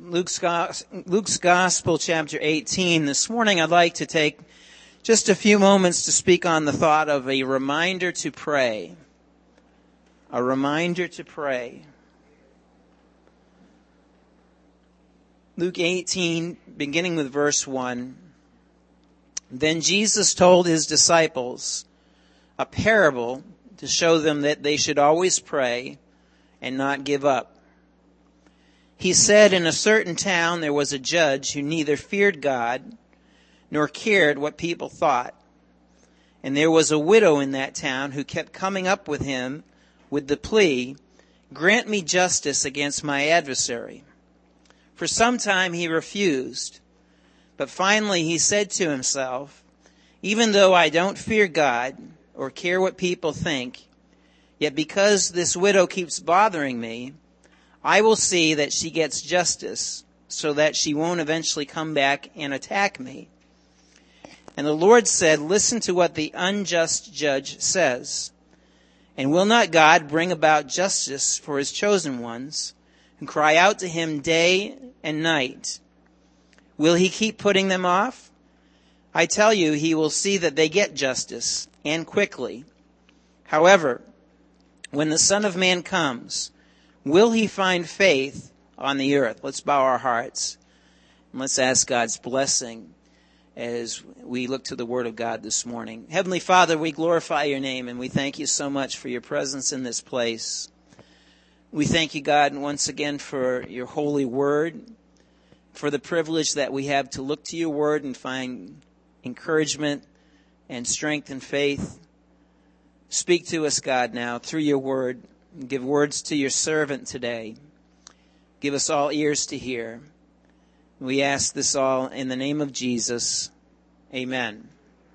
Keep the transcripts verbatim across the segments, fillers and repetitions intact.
Luke's, Luke's Gospel, chapter eighteen. This morning I'd like to take just a few moments to speak on the thought of a reminder to pray. A reminder to pray. Luke eighteen, beginning with verse one. Then Jesus told his disciples a parable to show them that they should always pray and not give up. He said, in a certain town there was a judge who neither feared God nor cared what people thought. And there was a widow in that town who kept coming up with him with the plea, "Grant me justice against my adversary." For some time he refused, but finally he said to himself, "Even though I don't fear God or care what people think, yet because this widow keeps bothering me, I will see that she gets justice so that she won't eventually come back and attack me." And the Lord said, "Listen to what the unjust judge says. And will not God bring about justice for his chosen ones who cry out to him day and night? Will he keep putting them off? I tell you, he will see that they get justice, and quickly. However, when the Son of Man comes, will he find faith on the earth?" Let's bow our hearts and let's ask God's blessing as we look to the Word of God this morning. Heavenly Father, we glorify your name and we thank you so much for your presence in this place. We thank you, God, once again for your holy Word, for the privilege that we have to look to your Word and find encouragement and strength and faith. Speak to us, God, now through your Word. Give words to your servant today. Give us all ears to hear. We ask this all in the name of Jesus. Amen.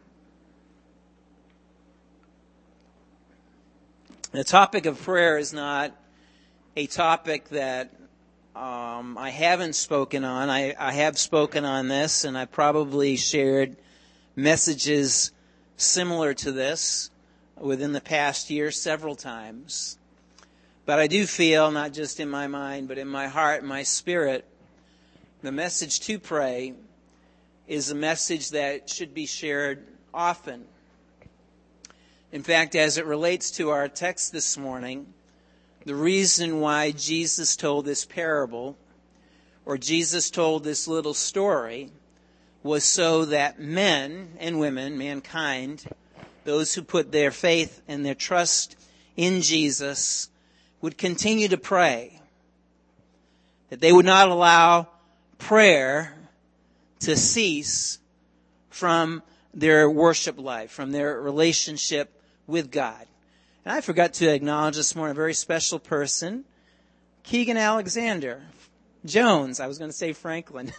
The topic of prayer is not a topic that um, I haven't spoken on. I, I have spoken on this, and I probably shared messages similar to this within the past year several times. But I do feel, not just in my mind, but in my heart and my spirit, the message to pray is a message that should be shared often. In fact, as it relates to our text this morning, the reason why Jesus told this parable, or Jesus told this little story, was so that men and women, mankind, those who put their faith and their trust in Jesus, would continue to pray. That they would not allow prayer to cease from their worship life, from their relationship with God. And I forgot to acknowledge this morning a very special person, Keegan Alexander Jones. I was going to say Franklin.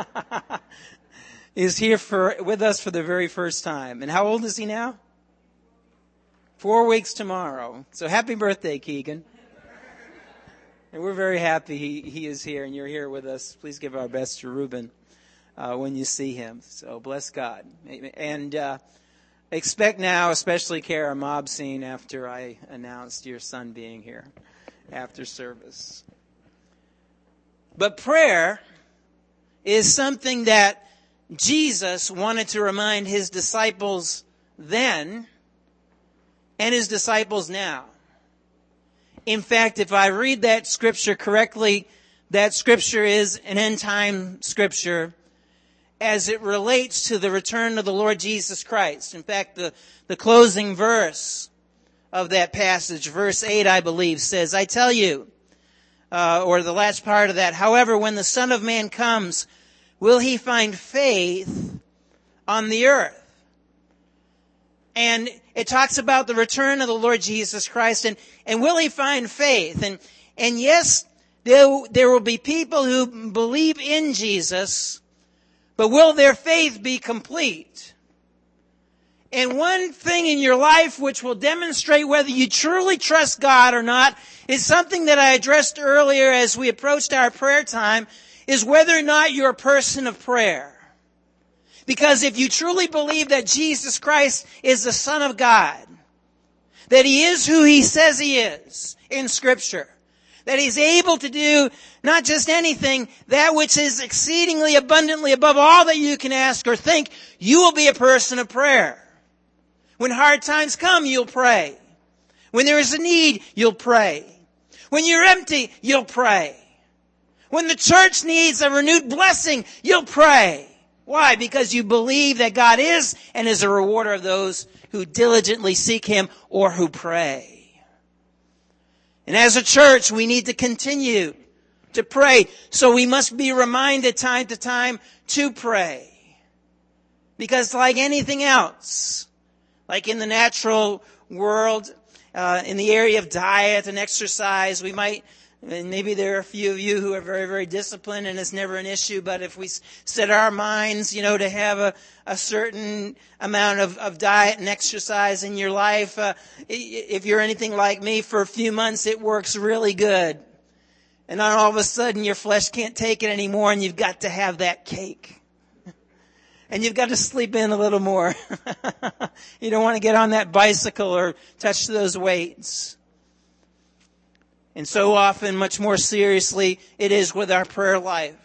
is here for with us for the very first time. And how old is he now? Four weeks tomorrow. So happy birthday, Keegan. And we're very happy he, he is here and you're here with us. Please give our best to Reuben uh, when you see him. So bless God. And uh, expect now, especially Kara, a mob scene after I announced your son being here after service. But prayer is something that Jesus wanted to remind his disciples then and his disciples now. In fact, if I read that scripture correctly, that scripture is an end-time scripture as it relates to the return of the Lord Jesus Christ. In fact, the, the closing verse of that passage, verse eight, I believe, says, "I tell you," uh, or the last part of that, "However, when the Son of Man comes, will he find faith on the earth?" And it talks about the return of the Lord Jesus Christ, and, and will he find faith? And, and yes, there, there will be people who believe in Jesus, but will their faith be complete? And one thing in your life which will demonstrate whether you truly trust God or not is something that I addressed earlier as we approached our prayer time, is whether or not you're a person of prayer. Because if you truly believe that Jesus Christ is the Son of God, that he is who he says he is in Scripture, that He's able to do not just anything, that which is exceedingly abundantly above all that you can ask or think, you will be a person of prayer. When hard times come, you'll pray. When there is a need, you'll pray. When you're empty, you'll pray. When the church needs a renewed blessing, you'll pray. Why? Because you believe that God is and is a rewarder of those who diligently seek Him or who pray. And as a church, we need to continue to pray. So we must be reminded time to time to pray. Because like anything else, like in the natural world, uh, in the area of diet and exercise, we might, and maybe there are a few of you who are very, very disciplined and it's never an issue, but if we set our minds, you know, to have a, a certain amount of, of diet and exercise in your life, uh, if you're anything like me, for a few months it works really good. And then all of a sudden your flesh can't take it anymore and you've got to have that cake. And you've got to sleep in a little more. You don't want to get on that bicycle or touch those weights. And so often, much more seriously, it is with our prayer life.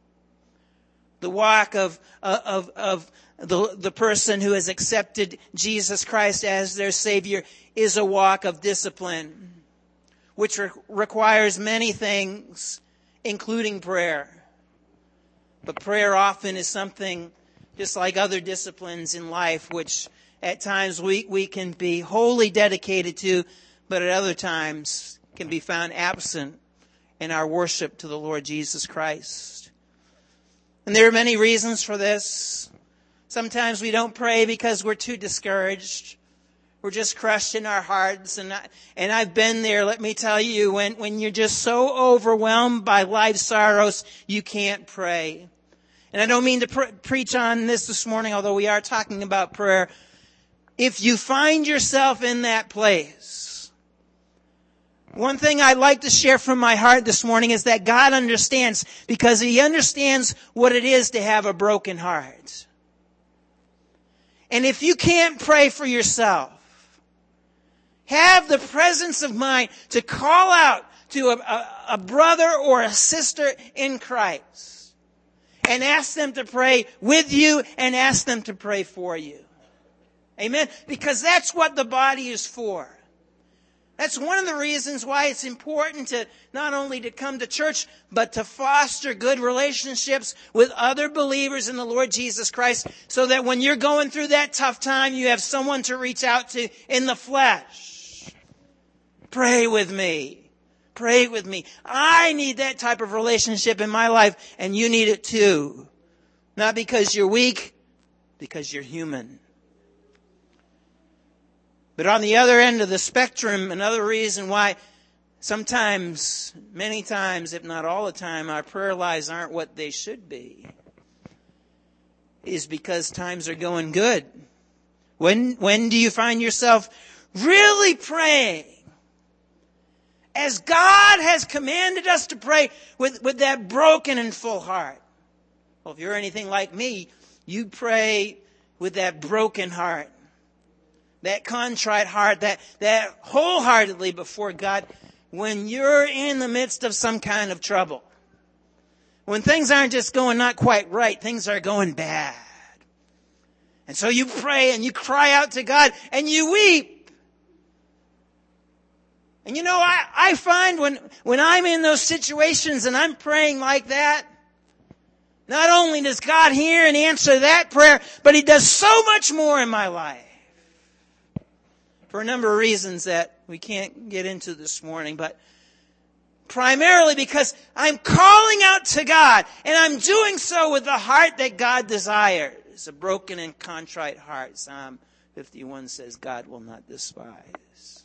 The walk of, of, of the, the person who has accepted Jesus Christ as their Savior is a walk of discipline, which re- requires many things, including prayer. But prayer often is something just like other disciplines in life, which at times we, we can be wholly dedicated to, but at other times can be found absent in our worship to the Lord Jesus Christ. And there are many reasons for this. Sometimes we don't pray because we're too discouraged. We're just crushed in our hearts. And, I, and I've been there, let me tell you, when, when you're just so overwhelmed by life's sorrows, you can't pray. And I don't mean to pre- preach on this this morning, although we are talking about prayer. If you find yourself in that place, one thing I'd like to share from my heart this morning is that God understands, because He understands what it is to have a broken heart. And if you can't pray for yourself, have the presence of mind to call out to a, a, a brother or a sister in Christ and ask them to pray with you and ask them to pray for you. Amen? Because that's what the body is for. That's one of the reasons why it's important to not only to come to church, but to foster good relationships with other believers in the Lord Jesus Christ, so that when you're going through that tough time, you have someone to reach out to in the flesh. Pray with me. Pray with me. I need that type of relationship in my life, and you need it too. Not because you're weak, because you're human. But on the other end of the spectrum, another reason why sometimes, many times, if not all the time, our prayer lives aren't what they should be, is because times are going good. When, when do you find yourself really praying as God has commanded us to pray with, with that broken and full heart? Well, if you're anything like me, you pray with that broken heart, that contrite heart, that, that wholeheartedly before God when you're in the midst of some kind of trouble. When things aren't just going not quite right, things are going bad. And so you pray and you cry out to God and you weep. And you know, I, I find when, when I'm in those situations and I'm praying like that, not only does God hear and answer that prayer, but He does so much more in my life. For a number of reasons that we can't get into this morning, but primarily because I'm calling out to God, and I'm doing so with the heart that God desires, a broken and contrite heart. Psalm fifty-one says God will not despise.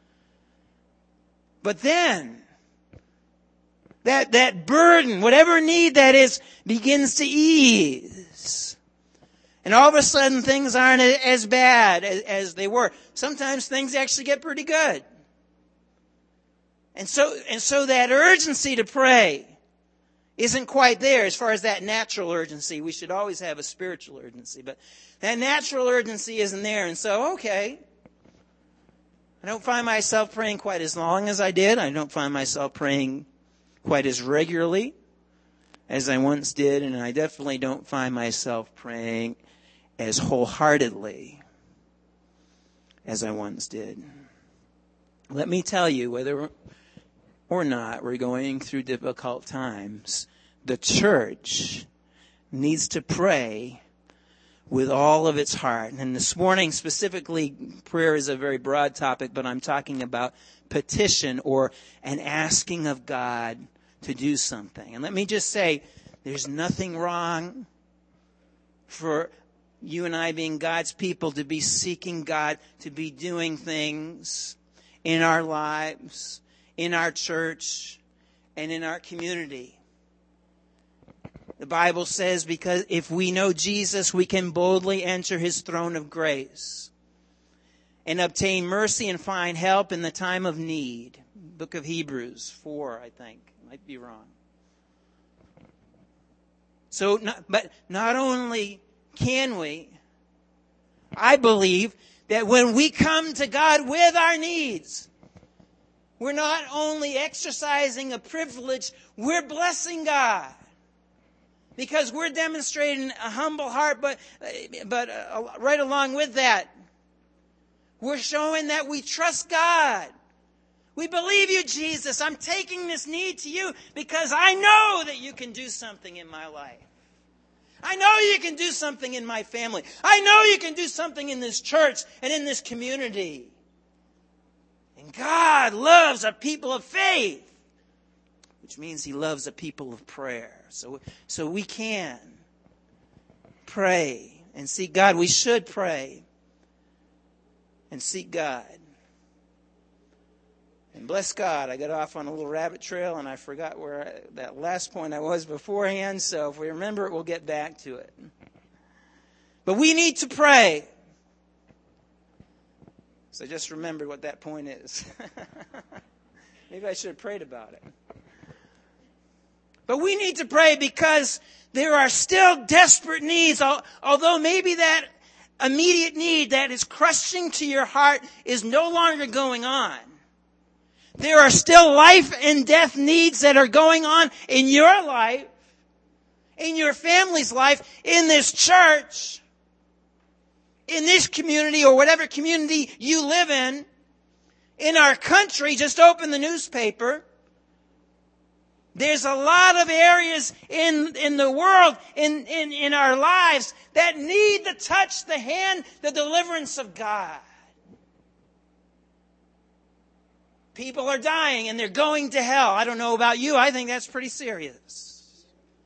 But then, that, that burden, whatever need that is, begins to ease. And all of a sudden things aren't as bad as, as they were. Sometimes things actually get pretty good. And so, and so that urgency to pray isn't quite there as far as that natural urgency. We should always have a spiritual urgency, but that natural urgency isn't there. And so, okay, I don't find myself praying quite as long as I did. I don't find myself praying quite as regularly as I once did. And I definitely don't find myself praying as wholeheartedly as I once did. Let me tell you, whether or not we're going through difficult times, the church needs to pray with all of its heart. And this morning, specifically, prayer is a very broad topic, but I'm talking about petition or an asking of God to do something. And let me just say, there's nothing wrong for you and I being God's people to be seeking God, to be doing things in our lives, in our church, and in our community. The Bible says, because if we know Jesus, we can boldly enter his throne of grace and obtain mercy and find help in the time of need. Book of Hebrews four, I think. Might be wrong. So, not, but not only can we, I believe that when we come to God with our needs, we're not only exercising a privilege, we're blessing God. Because we're demonstrating a humble heart, but but uh, right along with that, we're showing that we trust God. We believe you, Jesus. I'm taking this need to you because I know that you can do something in my life. I know you can do something in my family. I know you can do something in this church and in this community. And God loves a people of faith, which means he loves a people of prayer. So, so we can pray and seek God. We should pray and seek God. And bless God, I got off on a little rabbit trail and I forgot where I, that last point I was beforehand. So if we remember it, we'll get back to it. But we need to pray. So I just remembered what that point is. Maybe I should have prayed about it. But we need to pray because there are still desperate needs. Although maybe that immediate need that is crushing to your heart is no longer going on. There are still life and death needs that are going on in your life, in your family's life, in this church, in this community or whatever community you live in, in our country. Just open the newspaper. There's a lot of areas in, in the world, in, in, in our lives, that need to touch the hand, the deliverance of God. People are dying and they're going to hell. I don't know about you. I think that's pretty serious.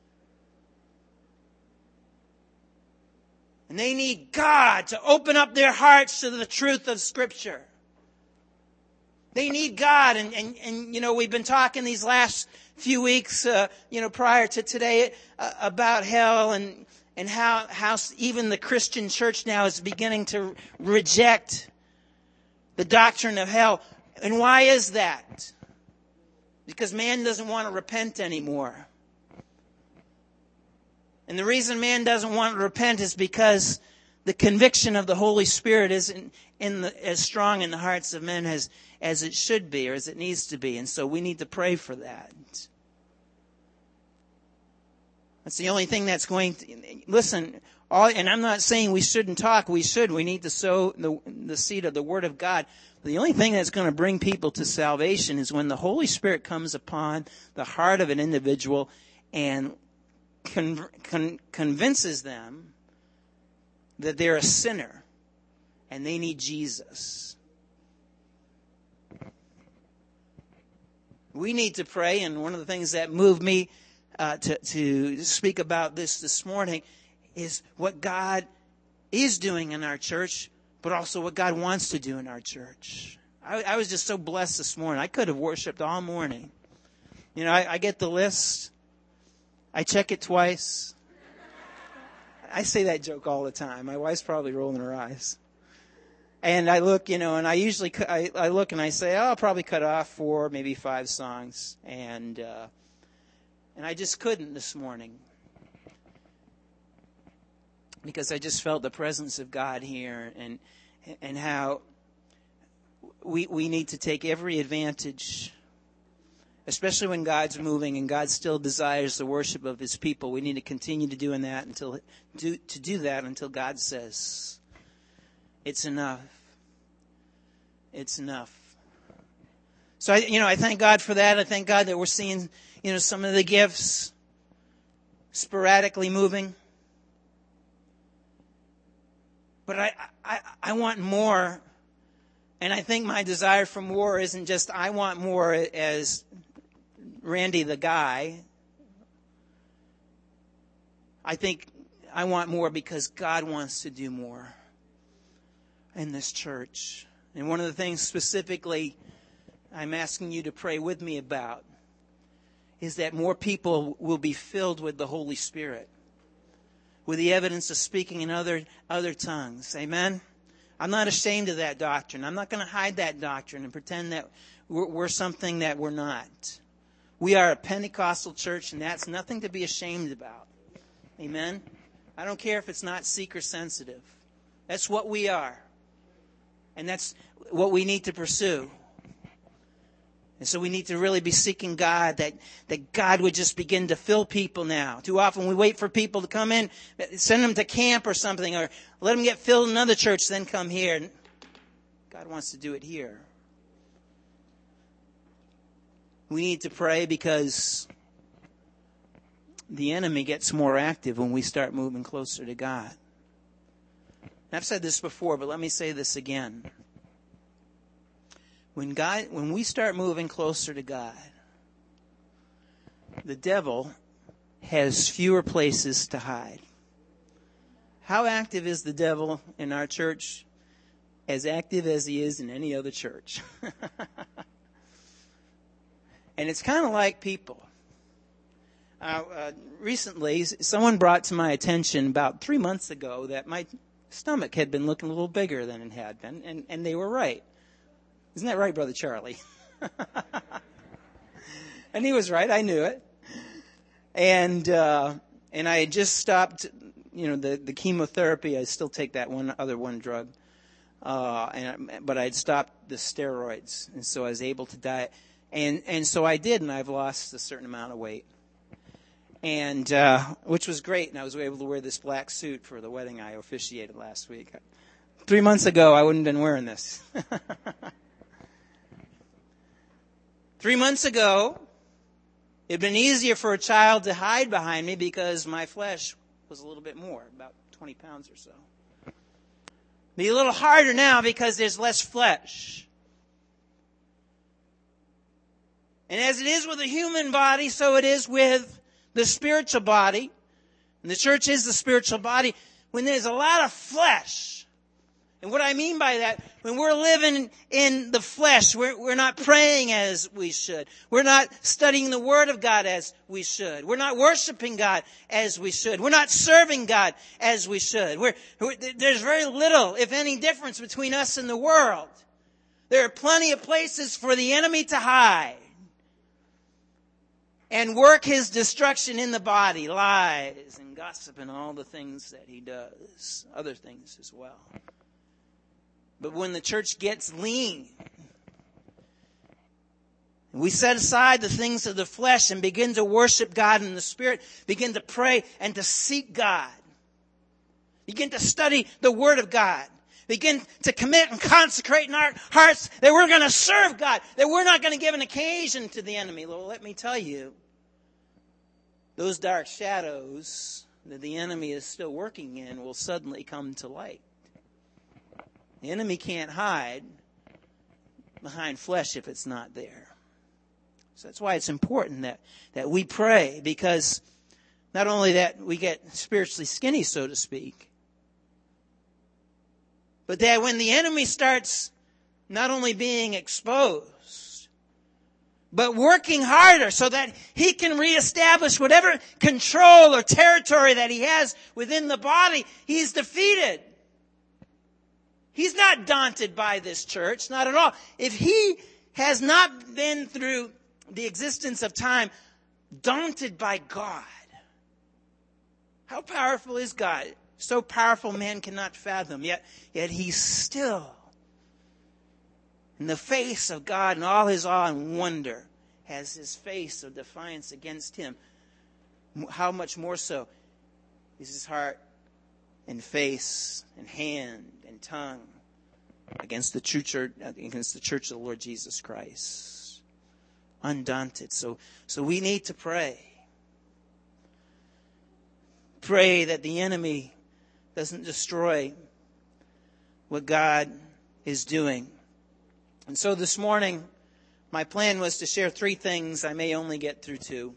And they need God to open up their hearts to the truth of Scripture. They need God. And, and, and you know, we've been talking these last few weeks, uh, you know, prior to today, uh, about hell and, and how, how even the Christian church now is beginning to reject the doctrine of hell. And why is that? Because man doesn't want to repent anymore. And the reason man doesn't want to repent is because the conviction of the Holy Spirit isn't in the, as strong in the hearts of men as, as it should be or as it needs to be. And so we need to pray for that. That's the only thing that's going to... Listen, all, and I'm not saying we shouldn't talk. We should. We need to sow the, the seed of the Word of God. The only thing that's going to bring people to salvation is when the Holy Spirit comes upon the heart of an individual and con- con- convinces them that they're a sinner and they need Jesus. We need to pray, and one of the things that moved me uh, to, to speak about this this morning is what God is doing in our church, but also what God wants to do in our church. I, I was just so blessed this morning. I could have worshiped all morning. You know, I, I get the list. I check it twice. I say that joke all the time. My wife's probably rolling her eyes. And I look, you know, and I usually, I, I look and I say, oh, I'll probably cut off four, maybe five songs. And, uh, and I just couldn't this morning. Because I just felt the presence of God here and, and how we, we need to take every advantage, especially when God's moving and God still desires the worship of his people. We need to continue to doing that until do to do that until God says it's enough. It's enough. So I, you know, I thank God for that. I thank God that we're seeing, you know, some of the gifts sporadically moving. But I, I, I want more. And I think my desire for more isn't just I want more as Randy the guy. I think I want more because God wants to do more in this church. And one of the things specifically I'm asking you to pray with me about is that more people will be filled with the Holy Spirit, with the evidence of speaking in other other tongues. Amen? I'm not ashamed of that doctrine. I'm not going to hide that doctrine and pretend that we're, we're something that we're not. We are a Pentecostal church, and that's nothing to be ashamed about. Amen? I don't care if it's not seeker sensitive. That's what we are. And that's what we need to pursue. And so we need to really be seeking God, that, that God would just begin to fill people now. Too often we wait for people to come in, send them to camp or something, or let them get filled in another church, then come here. God wants to do it here. We need to pray because the enemy gets more active when we start moving closer to God. I've said this before, but let me say this again. When God, when we start moving closer to God, the devil has fewer places to hide. How active is the devil in our church? As active as he is in any other church. And it's kind of like people. Uh, uh, recently, someone brought to my attention about three months ago that my stomach had been looking a little bigger than it had been, and, and they were right. Isn't that right, Brother Charlie? And he was right. I knew it. And uh, and I had just stopped, you know, the, the chemotherapy. I still take that one other one drug, uh, and but I had stopped the steroids, and so I was able to diet. And and so I did, and I've lost a certain amount of weight, and uh, which was great. And I was able to wear this black suit for the wedding I officiated last week. Three months ago, I wouldn't have been wearing this. Three months ago, it had been easier for a child to hide behind me because my flesh was a little bit more, about twenty pounds or so. Be a little harder now because there's less flesh. And as it is with the human body, so it is with the spiritual body. And the church is the spiritual body. When there's a lot of flesh, and what I mean by that, when we're living in the flesh, we're, we're not praying as we should. We're not studying the Word of God as we should. We're not worshiping God as we should. We're not serving God as we should. We're, we're, there's very little, if any, difference between us and the world. There are plenty of places for the enemy to hide and work his destruction in the body, lies and gossip and all the things that he does, other things as well. But when the church gets lean, we set aside the things of the flesh and begin to worship God in the Spirit, begin to pray and to seek God, begin to study the Word of God, begin to commit and consecrate in our hearts that we're going to serve God, that we're not going to give an occasion to the enemy. Well, let me tell you, those dark shadows that the enemy is still working in will suddenly come to light. The enemy can't hide behind flesh if it's not there. So that's why it's important that, that we pray, because not only that we get spiritually skinny, so to speak, but that when the enemy starts not only being exposed, but working harder so that he can reestablish whatever control or territory that he has within the body, he's defeated. He's not daunted by this church, not at all. If he has not been through the existence of time daunted by God, how powerful is God? So powerful man cannot fathom, yet, yet he still in the face of God and all his awe and wonder, has his face of defiance against him, how much more so is his heart and face and hand and tongue against the true church, against the church of the Lord Jesus Christ. Undaunted. So, so we need to pray. Pray that the enemy doesn't destroy what God is doing. And so this morning, my plan was to share three things. I may only get through two.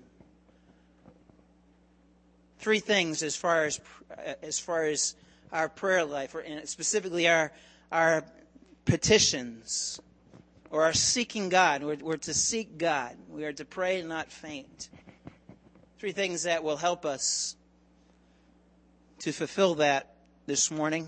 Three things as far as as far as our prayer life, or specifically our our petitions, or our seeking God. We're, we're to seek God. We are to pray and not faint. Three things that will help us to fulfill that this morning.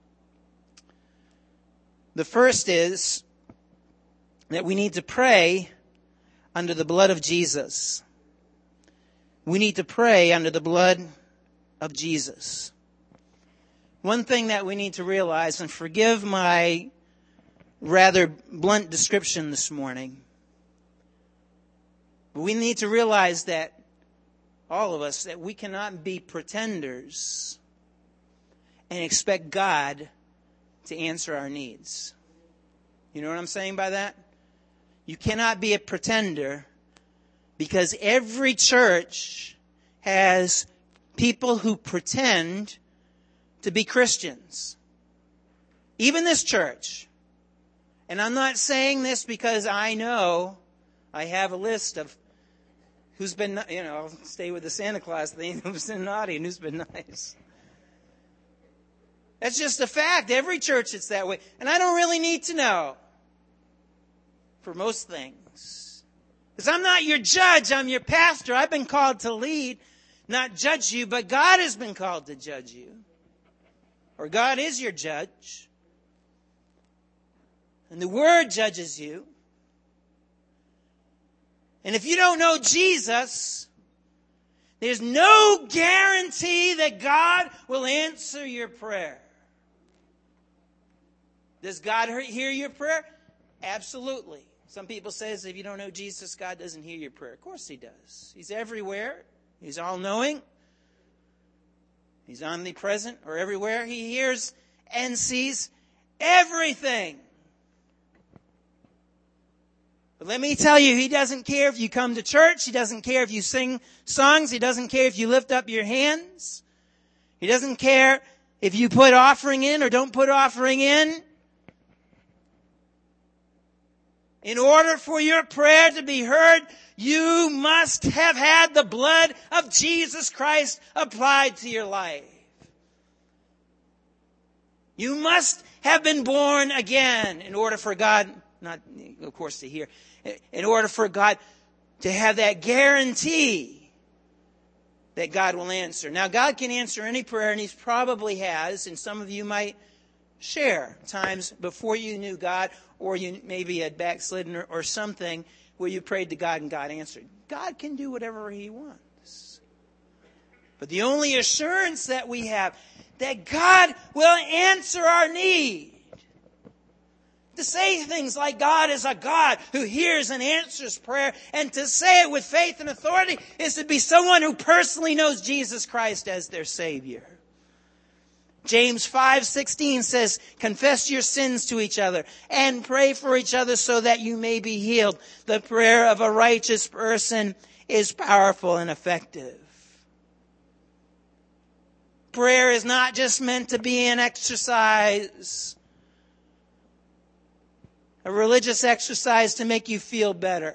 The first is that we need to pray under the blood of Jesus. We need to pray under the blood of Jesus. One thing that we need to realize, and forgive my rather blunt description this morning, but we need to realize that all of us, that we cannot be pretenders and expect God to answer our needs. You know what I'm saying by that? You cannot be a pretender, because every church has people who pretend to be Christians. Even this church. And I'm not saying this because I know I have a list of who's been, you know, I'll stay with the Santa Claus thing, who's been naughty and who's been nice. That's just a fact. Every church it's that way. And I don't really need to know for most things. Because I'm not your judge, I'm your pastor. I've been called to lead, not judge you, but God has been called to judge you. Or God is your judge. And the Word judges you. And if you don't know Jesus, there's no guarantee that God will answer your prayer. Does God hear your prayer? Absolutely. Some people say if you don't know Jesus, God doesn't hear your prayer. Of course He does. He's everywhere. He's all-knowing. He's omnipresent or everywhere. He hears and sees everything. But let me tell you, He doesn't care if you come to church. He doesn't care if you sing songs. He doesn't care if you lift up your hands. He doesn't care if you put offering in or don't put offering in. In order for your prayer to be heard, you must have had the blood of Jesus Christ applied to your life. You must have been born again in order for God, not of course to hear, in order for God to have that guarantee that God will answer. Now, God can answer any prayer, and He probably has, and some of you might share times before you knew God, or you maybe had backslidden or, or something where you prayed to God and God answered. God can do whatever He wants. But the only assurance that we have that God will answer our need. To say things like God is a God who hears and answers prayer, and to say it with faith and authority, is to be someone who personally knows Jesus Christ as their Savior. James five sixteen says, confess your sins to each other and pray for each other so that you may be healed. The prayer of a righteous person is powerful and effective. Prayer is not just meant to be an exercise, a religious exercise to make you feel better.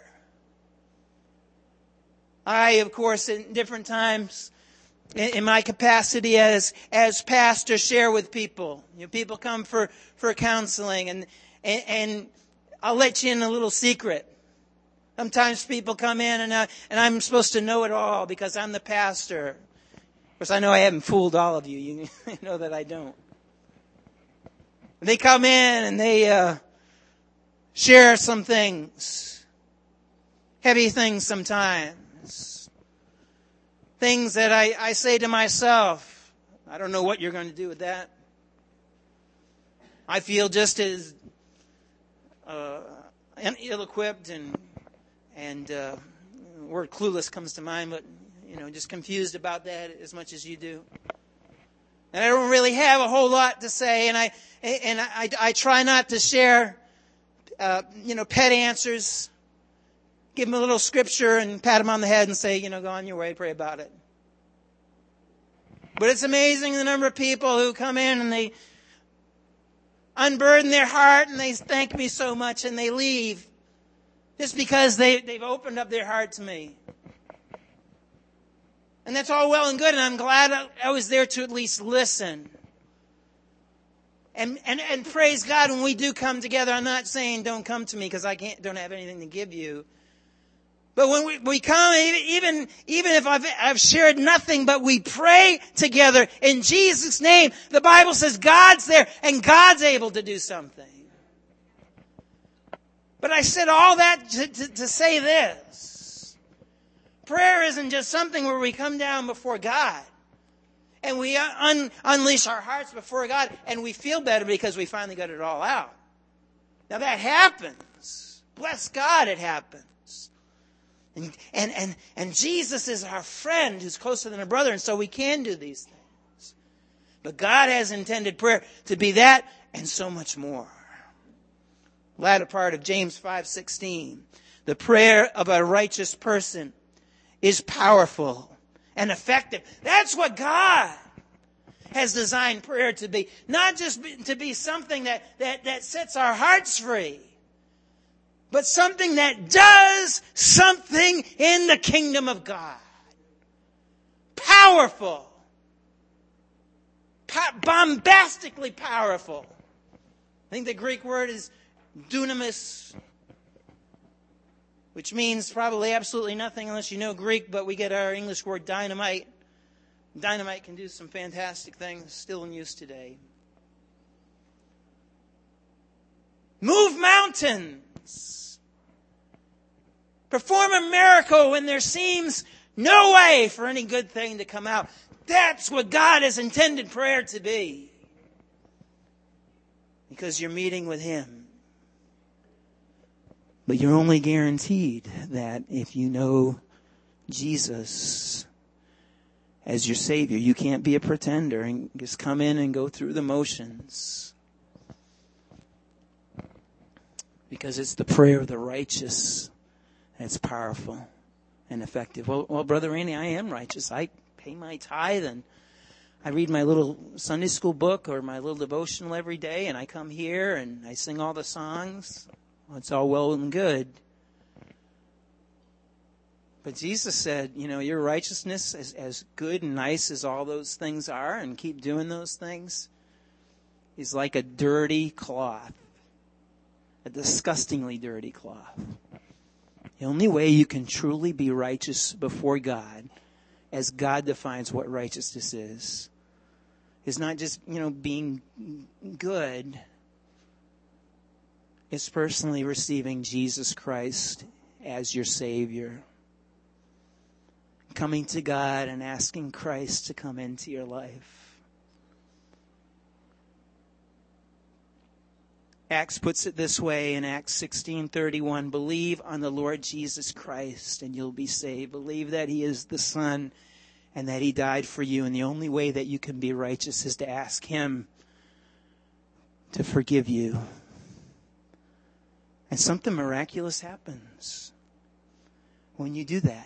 I, of course, in different times, in my capacity as as pastor, share with people. You know, people come for, for counseling, and, and and I'll let you in a little secret. Sometimes people come in and I, and I'm supposed to know it all because I'm the pastor. Of course, I know I haven't fooled all of you. You know that I don't. They come in and they uh, share some things, heavy things sometimes. Things that I, I say to myself, I don't know what you're going to do with that. I feel just as uh, ill-equipped and and uh, the word clueless comes to mind, but you know, just confused about that as much as you do. And I don't really have a whole lot to say, and I and I, I try not to share, uh, you know, pet answers. Give them a little scripture and pat them on the head and say, you know, go on your way, pray about it. But it's amazing the number of people who come in and they unburden their heart and they thank me so much and they leave just because they, they've opened up their heart to me. And that's all well and good, and I'm glad I was there to at least listen. And, and, and praise God when we do come together. I'm not saying don't come to me because I can't, don't have anything to give you. But when we, we come, even, even if I've, I've shared nothing, but we pray together in Jesus' name, the Bible says God's there and God's able to do something. But I said all that to, to, to say this. Prayer isn't just something where we come down before God and we un, unleash our hearts before God and we feel better because we finally got it all out. Now that happens. Bless God, it happens. And, and, and, and Jesus is our friend who's closer than a brother, and so we can do these things. But God has intended prayer to be that and so much more. Latter part of James five sixteen. The prayer of a righteous person is powerful and effective. That's what God has designed prayer to be. Not just be, to be something that, that, that sets our hearts free, but something that does something in the kingdom of God. Powerful. Pa- bombastically powerful. I think the Greek word is dunamis, which means probably absolutely nothing unless you know Greek, but we get our English word dynamite. Dynamite can do some fantastic things, still in use today. Move mountains. Perform a miracle when there seems no way for any good thing to come out. That's what God has intended prayer to be. Because you're meeting with Him. But you're only guaranteed that if you know Jesus as your Savior. You can't be a pretender and just come in and go through the motions. Because it's the prayer of the righteous that's powerful and effective. Well, well, Brother Randy, I am righteous. I pay my tithe and I read my little Sunday school book or my little devotional every day, and I come here and I sing all the songs. Well, it's all well and good. But Jesus said, you know, your righteousness, as, as good and nice as all those things are, and keep doing those things, is like a dirty cloth. A disgustingly dirty cloth. The only way you can truly be righteous before God, as God defines what righteousness is, is not just, you know, being good. It's personally receiving Jesus Christ as your Savior. Coming to God and asking Christ to come into your life. Acts puts it this way in Acts sixteen thirty-one. Believe on the Lord Jesus Christ and you'll be saved. Believe that He is the Son and that He died for you. And the only way that you can be righteous is to ask Him to forgive you. And something miraculous happens when you do that.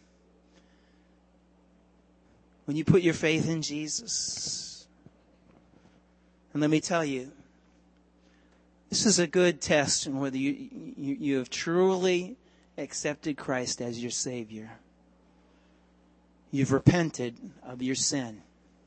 When you put your faith in Jesus. And let me tell you, this is a good test on whether you, you, you have truly accepted Christ as your Savior. You've repented of your sin.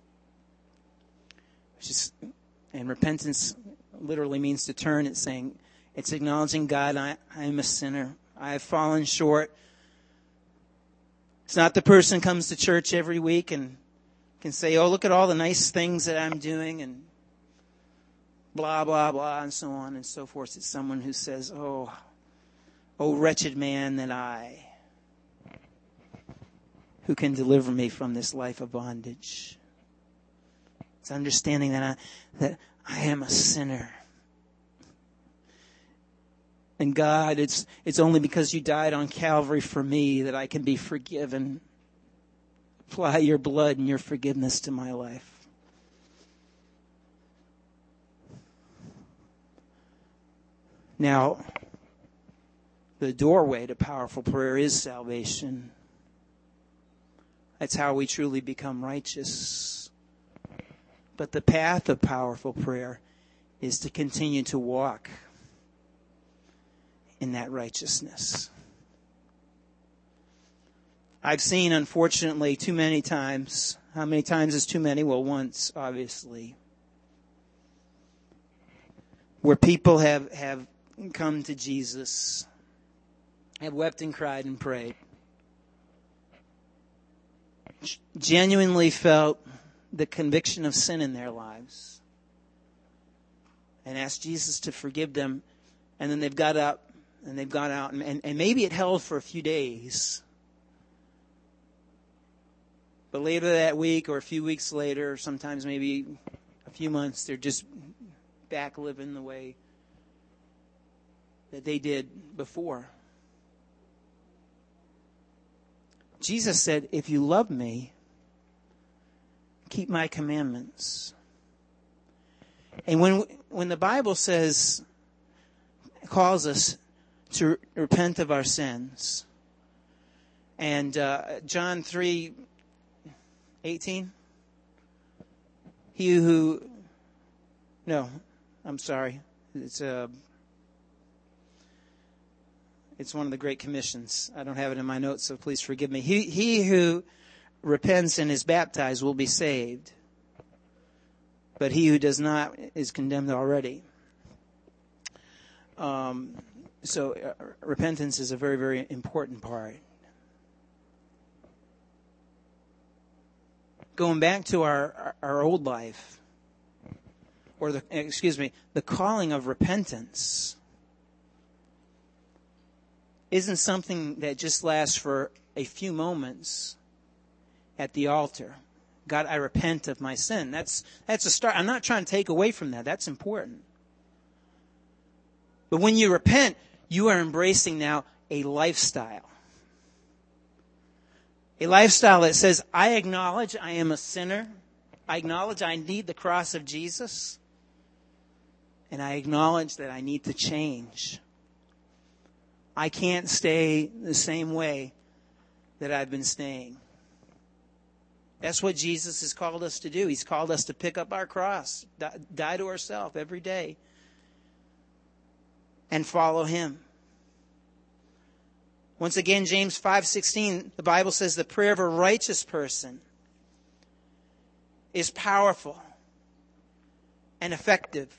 Which is, and repentance literally means to turn. It's saying, it's acknowledging God, I, I am a sinner. I have fallen short. It's not the person who comes to church every week and can say, oh, look at all the nice things that I'm doing and blah, blah, blah, and so on and so forth. It's someone who says, oh, oh, wretched man that I, who can deliver me from this life of bondage. It's understanding that I, that I am a sinner. And God, it's, it's only because you died on Calvary for me that I can be forgiven. Apply your blood and your forgiveness to my life. Now, the doorway to powerful prayer is salvation. That's how we truly become righteous. But the path of powerful prayer is to continue to walk in that righteousness. I've seen, unfortunately, too many times. How many times is too many? Well, once, obviously. Where people have, have come to Jesus, have wept and cried and prayed, genuinely felt the conviction of sin in their lives, and asked Jesus to forgive them, and then they've got up and they've gone out, and, and, and maybe it held for a few days. But later that week or a few weeks later, sometimes maybe a few months, they're just back living the way that they did before. Jesus said, if you love me, keep my commandments. And when when the Bible says, calls us to repent of our sins, and uh, John three eighteen, he who, no, I'm sorry, it's a, it's one of the Great Commissions. I don't have it in my notes, so please forgive me. He, he who repents and is baptized will be saved, but he who does not is condemned already. Um, so uh, repentance is a very, very important part. Going back to our, our, our old life, or the, excuse me, the calling of repentance isn't something that just lasts for a few moments at the altar. God, I repent of my sin. That's, that's a start. I'm not trying to take away from that. That's important. But when you repent, you are embracing now a lifestyle. A lifestyle that says, I acknowledge I am a sinner. I acknowledge I need the cross of Jesus. And I acknowledge that I need to change. I can't stay the same way that I've been staying. That's what Jesus has called us to do. He's called us to pick up our cross, die, die to ourselves every day, and follow Him. Once again, James five sixteen, the Bible says the prayer of a righteous person is powerful and effective.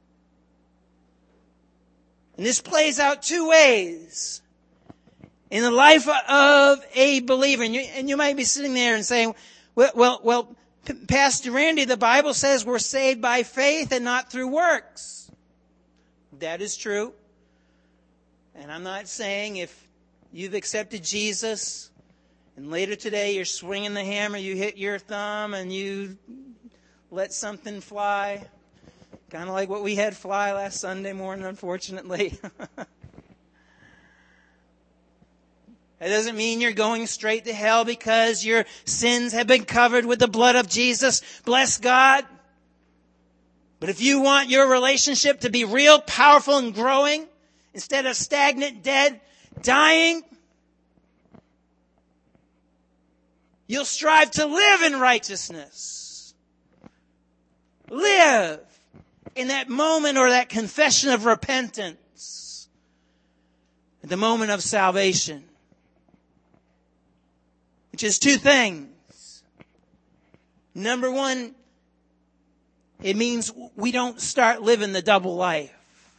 And this plays out two ways in the life of a believer. And you, and you might be sitting there and saying, well, well, well, Pastor Randy, the Bible says we're saved by faith and not through works. That is true. And I'm not saying if you've accepted Jesus and later today you're swinging the hammer, you hit your thumb and you let something fly. Kind of like what we had fly last Sunday morning, unfortunately. That doesn't mean you're going straight to hell because your sins have been covered with the blood of Jesus. Bless God. But if you want your relationship to be real, powerful, and growing, instead of stagnant, dead, dying, you'll strive to live in righteousness. Live in that moment or that confession of repentance. At the moment of salvation. Which is two things. Number one, it means we don't start living the double life.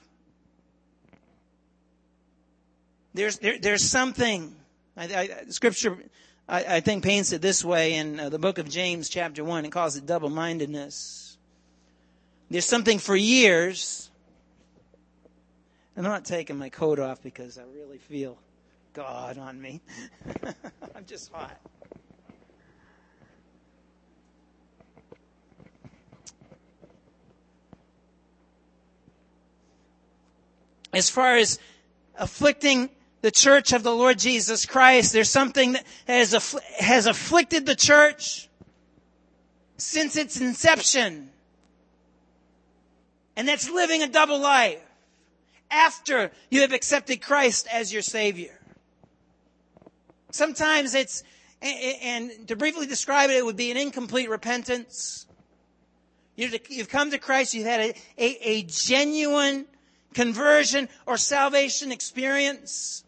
There's there, there's something, I, I, Scripture, I, I think, paints it this way in uh, the book of James, chapter one. It calls it double-mindedness. There's something for years. I'm not taking my coat off because I really feel God on me. I'm just hot. As far as afflicting the church of the Lord Jesus Christ. There's something that has, affl- has afflicted the church since its inception. And that's living a double life after you have accepted Christ as your Savior. Sometimes it's, and to briefly describe it, it would be an incomplete repentance. You've come to Christ, you've had a, a, a genuine conversion or salvation experience.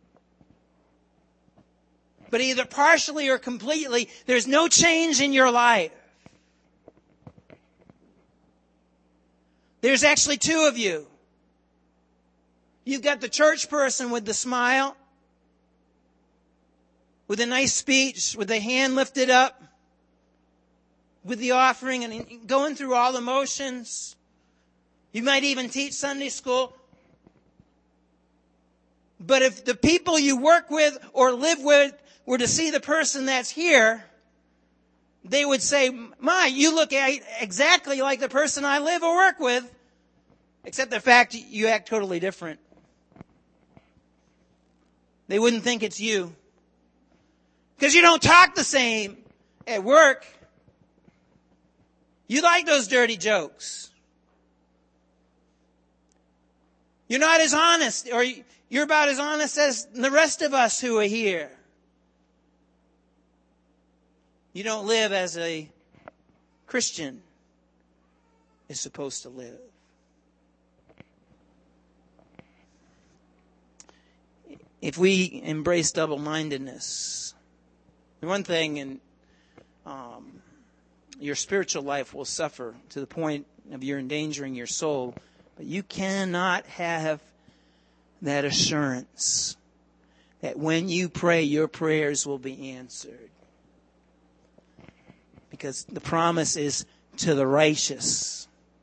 But either partially or completely, there's no change in your life. There's actually two of you. You've got the church person with the smile, with a nice speech, with the hand lifted up, with the offering and going through all the motions. You might even teach Sunday school. But if the people you work with or live with were to see the person that's here, they would say, "My, you look exactly like the person I live or work with, except the fact you act totally different." They wouldn't think it's you. Because you don't talk the same at work. You like those dirty jokes. You're not as honest, or you're about as honest as the rest of us who are here. You don't live as a Christian is supposed to live. If we embrace double-mindedness, the one thing in um, your spiritual life will suffer to the point of you're endangering your soul, but you cannot have that assurance that when you pray, your prayers will be answered. Because the promise is to the righteous.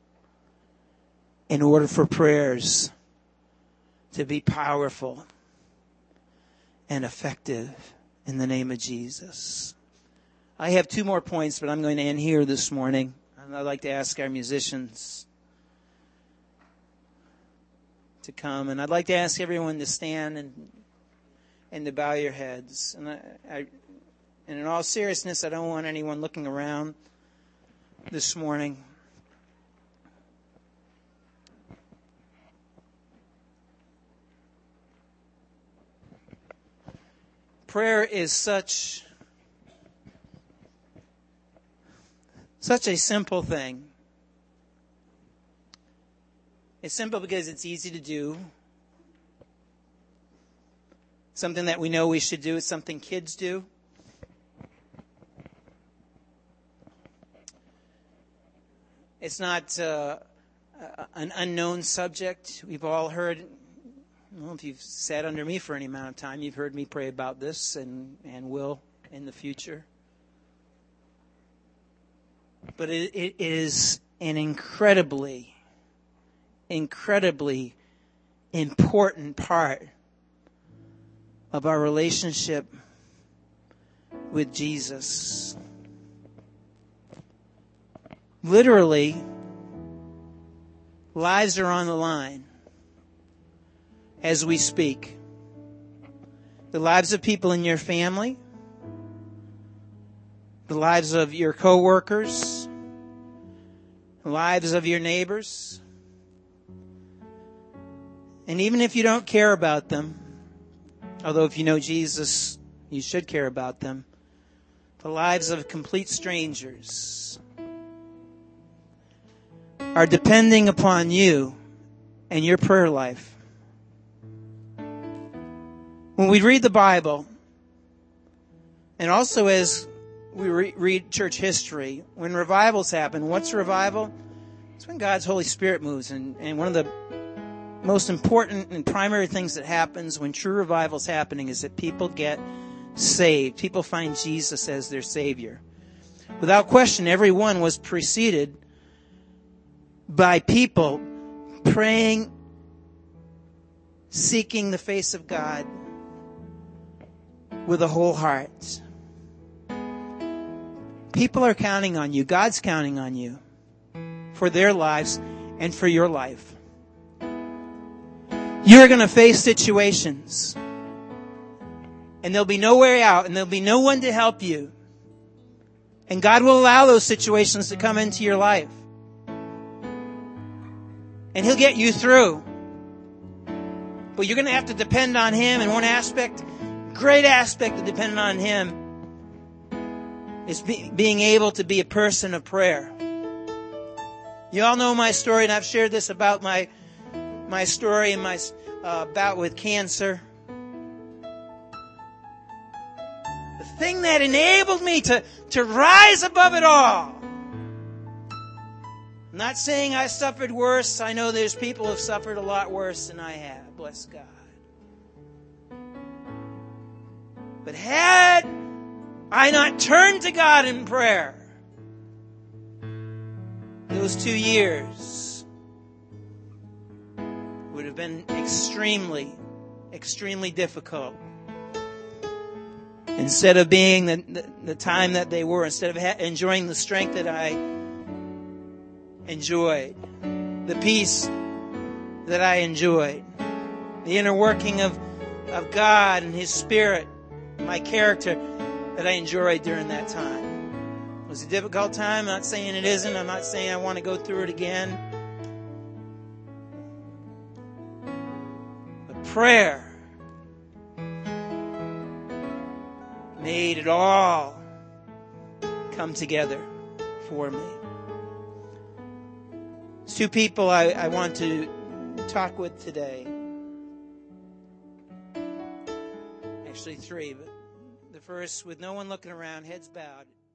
In order for prayers to be powerful and effective in the name of Jesus. I have two more points, but I'm going to end here this morning. And I'd like to ask our musicians to come. And I'd like to ask everyone to stand and and to bow your heads. And I, I and in all seriousness, I don't want anyone looking around this morning. Prayer is such, such a simple thing. It's simple because it's easy to do. Something that we know we should do. It's something kids do. It's not uh, an unknown subject. We've all heard, well, if you've sat under me for any amount of time, you've heard me pray about this and, and will in the future. But it, it is an incredibly, incredibly important part of our relationship with Jesus. Literally, lives are on the line as we speak. The lives of people in your family, the lives of your coworkers, the lives of your neighbors. And even if you don't care about them, although if you know Jesus, you should care about them, the lives of complete strangers are depending upon you and your prayer life. When we read the Bible, and also as we re- read church history, when revivals happen, what's revival? It's when God's Holy Spirit moves. And, and one of the most important and primary things that happens when true revival is happening is that people get saved. People find Jesus as their Savior. Without question, everyone was preceded by people praying, seeking the face of God with a whole heart. People are counting on you. God's counting on you for their lives and for your life. You're going to face situations. And there'll be no way out, and there'll be no one to help you. And God will allow those situations to come into your life. And He'll get you through. But you're going to have to depend on Him. And one aspect, great aspect of depending on Him, is be, being able to be a person of prayer. You all know my story, and I've shared this about my my story and my uh, bout with cancer. The thing that enabled me to, to rise above it all. I'm not saying I suffered worse. I know there's people who have suffered a lot worse than I have. Bless God. But had I not turned to God in prayer, those two years would have been extremely, extremely difficult. Instead of being the, the, the time that they were, instead of ha- enjoying the strength that I enjoyed, the peace that I enjoyed, the inner working of, of God and His Spirit, my character that I enjoyed during that time. It was a difficult time. I'm not saying it isn't. I'm not saying I want to go through it again. But prayer made it all come together for me. There's two people I, I want to talk with today. Actually three, but the first, with no one looking around, heads bowed.